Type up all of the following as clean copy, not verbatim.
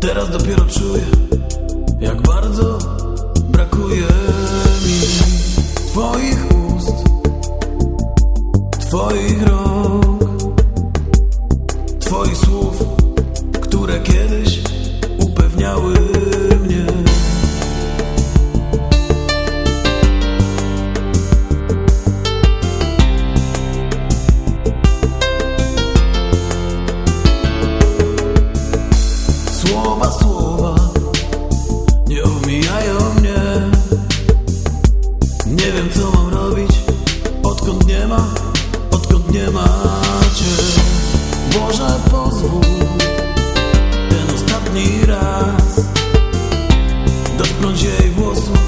Teraz dopiero czuję, jak bardzo brakuje mi Twoich ust, Twoich rąk, Twoich słów, które kiedyś upewniały mnie. Słowa nie omijają mnie. Nie wiem, co mam robić, odkąd nie ma Cię. Może pozwól ten ostatni raz dotknąć jej włosów,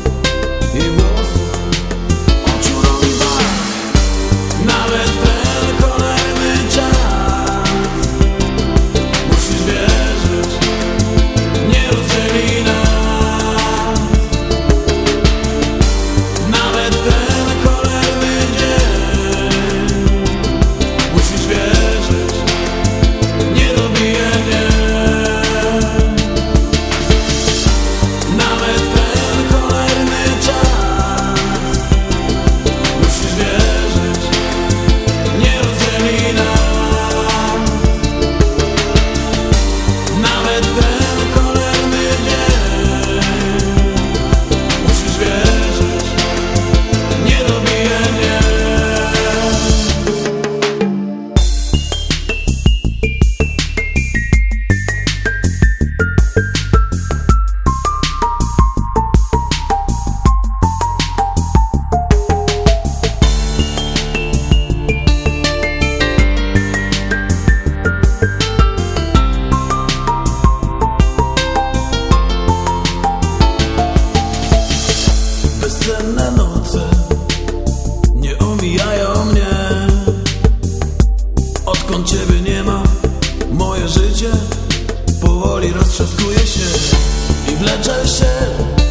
oczu, rąk i warg. Nawet ten kolejny czas musisz wierzyć, nie rozdzieli nas. Nawet ten kolejny dzień musisz wierzyć, nie dobije mnie. Nawet ten kolejny czas musisz wierzyć, nie rozdzieli nas. Nawet ten kolejny dzień musisz wierzyć, nie dobije mnie. Bezsenne noce nie omijają mnie. Odkąd Ciebie nie ma, moje życie powoli roztrzaskuje się i wlecze się